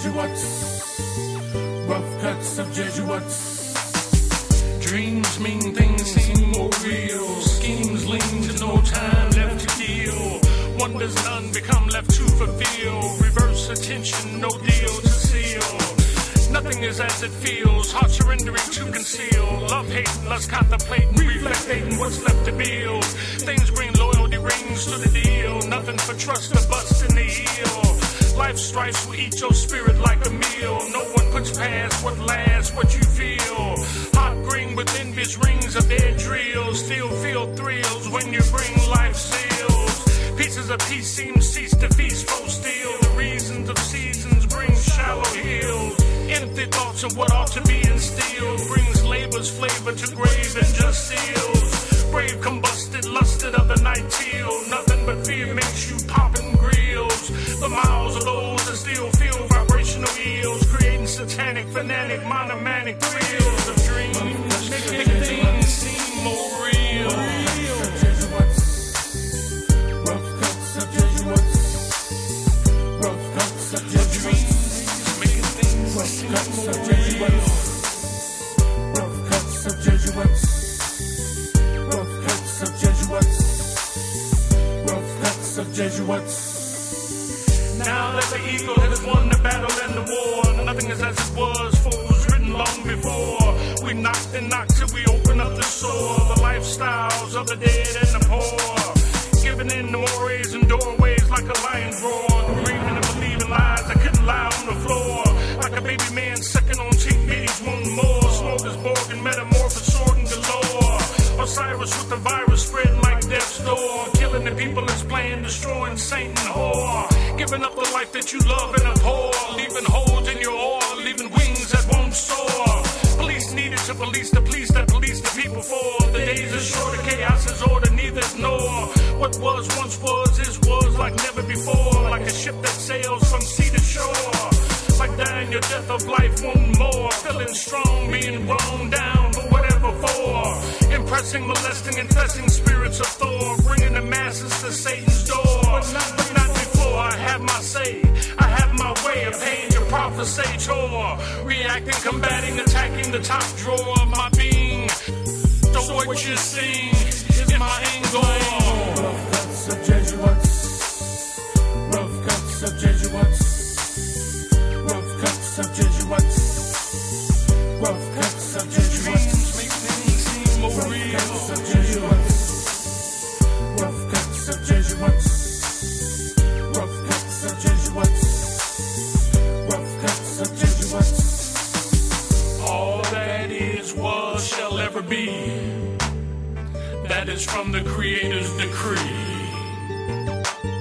Jesuits, rough cuts of Jesuits. Dreams mean things seem more real. Schemes lean to no time left to deal. Wonders none become left to fulfill. Reverse attention, no deal to seal. Nothing is as it feels. Heart surrendering to conceal. Love hating, lust contemplating, reflecting what's left to build. Things bring loyalty rings to the deal. Nothing for trust or bust in the heel. Life strikes will eat your spirit like a meal. No one puts past what lasts, what you feel. Hot green with envious rings of their drills. Still feel thrills when you bring life seals. Pieces of peace seem cease to feast, full still. The reasons of seasons bring shallow hills. Empty thoughts of what ought to be instilled. Brings labor's flavor to grave and just seals. Brave combusted, lusted of the night till. Nothing but fear makes you popping grills. The miles of those that still feel vibrational ills. Creating satanic, fanatic, monomanic thrills of dreams. Making things seem more real. Rough cuts of Jesuits. Rough cuts of Jesuits. Making things seem more real. Rough cuts of Jesuits. Rough cuts of Jesuits. Rough cuts of Jesuits. Now that the eagle has won the battle and the war, nothing is as it was, for it was written long before. We knocked and knocked till we open up the soul. The lifestyles of the dead and the poor. Giving in the mores and doorways like a lion's roar. Dreaming and believing lies I couldn't lie on the floor. Like a baby man sucking on cheap bitties, wanting more. Smokers, Borg and metamorphosis, sword and galore. Osiris with the virus spreading like death's door. Killing the people is playing, destroying saint and whore. Giving up the life that you love and abhor. Leaving holes in your oar, leaving wings that won't soar. Police needed to police the police that police the people for. The days are shorter, chaos is order, neither's nor. What was once was like never before. Like a ship that sails from sea to shore. Like dying your death of life, one more. Feeling strong, being blown down, but whatever for. Impressing, molesting, infesting spirits of Thor. Bringing the masses to Satan's door. But not before I have my say. I have my way of paying your prophecy chore. Reacting, combating, attacking the top drawer of my being. So what you're seeing is my angle. Rough cuts of Jesuits. Rough cuts of Jesuits. Rough cuts of Jesuits. Rough cuts of Jesuits. Make things seem more real. Rough cuts of Jesuits. Rough cuts of Jesuits. Rough cuts of Jesuits. Rough cuts of Jesuits. All that is, was, shall ever be. That is from the Creator's decree.